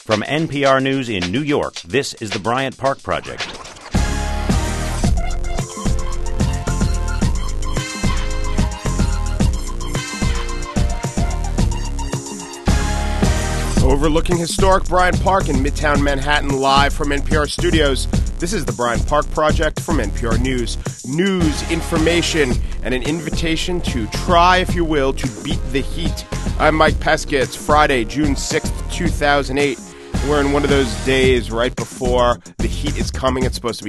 From NPR News in New York, this is the Bryant Park Project. Overlooking historic Bryant Park in Midtown Manhattan, live from NPR studios. This is the Bryant Park Project from NPR News. News, information, and an invitation to try, if you will, to beat the heat. I'm Mike Pesca. It's Friday, June 6th, 2008. We're in one of those days right before the heat is coming. It's supposed to be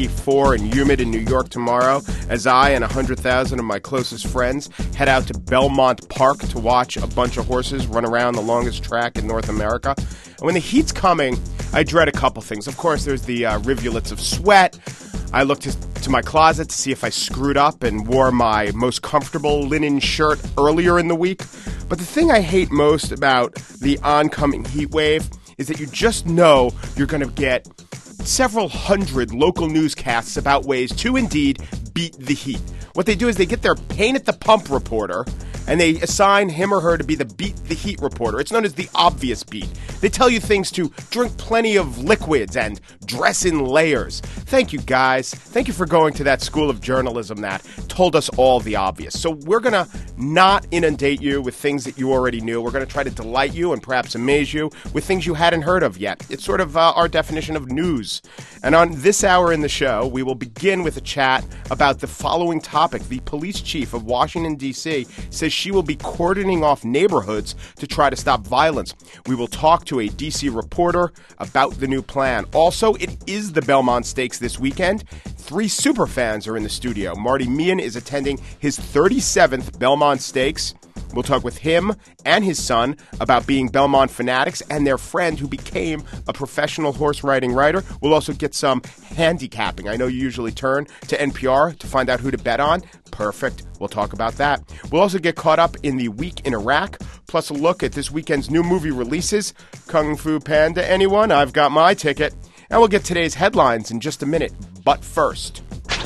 94 and humid in New York tomorrow as I and 100,000 of my closest friends head out to Belmont Park to watch a bunch of horses run around the longest track in North America. And when the heat's coming, I dread a couple things. Of course, there's the rivulets of sweat. I looked to my closet to see if I screwed up and wore my most comfortable linen shirt earlier in the week. But the thing I hate most about the oncoming heat wave is that you just know you're going to get several hundred local newscasts about ways to indeed beat the heat. What they do is they get their pain-at-the-pump reporter and they assign him or her to be the beat the heat reporter. It's known as the obvious beat. They tell you things to drink plenty of liquids and dress in layers. Thank you, guys. Thank you for going to that school of journalism that told us all the obvious. So we're going to not inundate you with things that you already knew. We're going to try to delight you and perhaps amaze you with things you hadn't heard of yet. It's sort of our definition of news. And on this hour in the show, we will begin with a chat about the following topic. The police chief of Washington, D.C. says she will be cordoning off neighborhoods to try to stop violence. We will talk to a D.C. reporter about the new plan. Also, it is the Belmont Stakes this weekend. 3 superfans are in the studio. Marty Meehan is attending his 37th Belmont Stakes. We'll talk with him and his son about being Belmont fanatics and their friend who became a professional horse riding rider. We'll also get some handicapping. I know you usually turn to NPR to find out who to bet on. Perfect. We'll talk about that. We'll also get caught up in the week in Iraq, plus a look at this weekend's new movie releases. Kung Fu Panda, anyone? I've got my ticket. And we'll get today's headlines in just a minute. But first,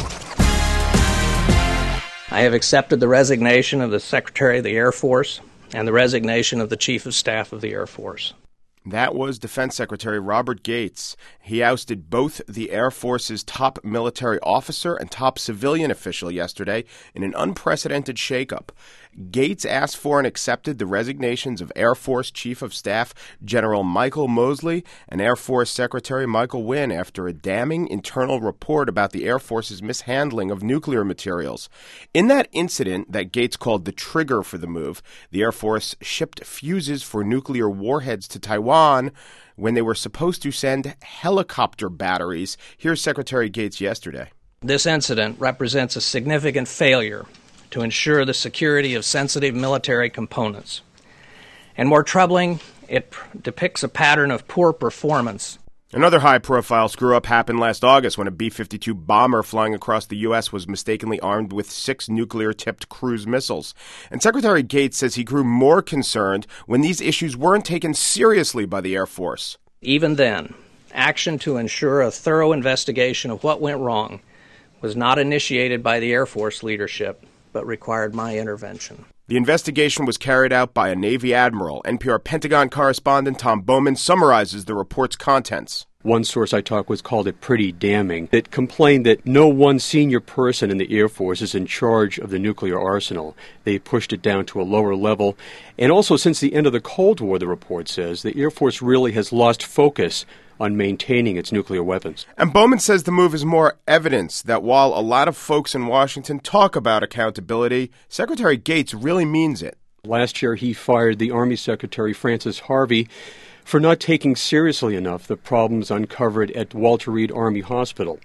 I have accepted the resignation of the Secretary of the Air Force and the resignation of the Chief of Staff of the Air Force. That was Defense Secretary Robert Gates. He ousted both the Air Force's top military officer and top civilian official yesterday in an unprecedented shakeup. Gates asked for and accepted the resignations of Air Force Chief of Staff General Michael Mosley and Air Force Secretary Michael Wynne after a damning internal report about the Air Force's mishandling of nuclear materials. In that incident that Gates called the trigger for the move, the Air Force shipped fuses for nuclear warheads to Taiwan when they were supposed to send helicopter batteries. Here's Secretary Gates yesterday. This incident represents a significant failure to ensure the security of sensitive military components. And more troubling, it depicts a pattern of poor performance. Another high-profile screw-up happened last August when a B-52 bomber flying across the U.S. was mistakenly armed with 6 nuclear-tipped cruise missiles. And Secretary Gates says he grew more concerned when these issues weren't taken seriously by the Air Force. Even then, action to ensure a thorough investigation of what went wrong was not initiated by the Air Force leadership, but required my intervention. The investigation was carried out by a Navy admiral. NPR Pentagon correspondent Tom Bowman summarizes the report's contents. One source I talked with called it pretty damning. It complained that no one senior person in the Air Force is in charge of the nuclear arsenal. They pushed it down to a lower level. And also, since the end of the Cold War, the report says, the Air Force really has lost focus on maintaining its nuclear weapons. And Bowman says the move is more evidence that while a lot of folks in Washington talk about accountability, Secretary Gates really means it. Last year, he fired the Army Secretary Francis Harvey for not taking seriously enough the problems uncovered at Walter Reed Army Hospital.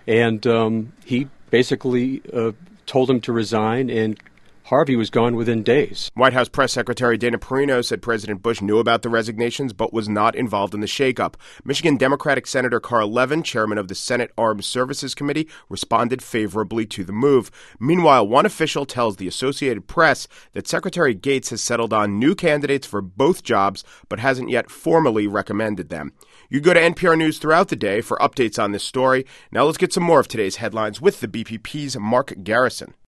And he basically told him to resign, and Harvey was gone within days. White House Press Secretary Dana Perino said President Bush knew about the resignations but was not involved in the shakeup. Michigan Democratic Senator Carl Levin, chairman of the Senate Armed Services Committee, responded favorably to the move. Meanwhile, one official tells the Associated Press that Secretary Gates has settled on new candidates for both jobs but hasn't yet formally recommended them. You go to NPR News throughout the day for updates on this story. Now let's get some more of today's headlines with the BPP's Mark Garrison.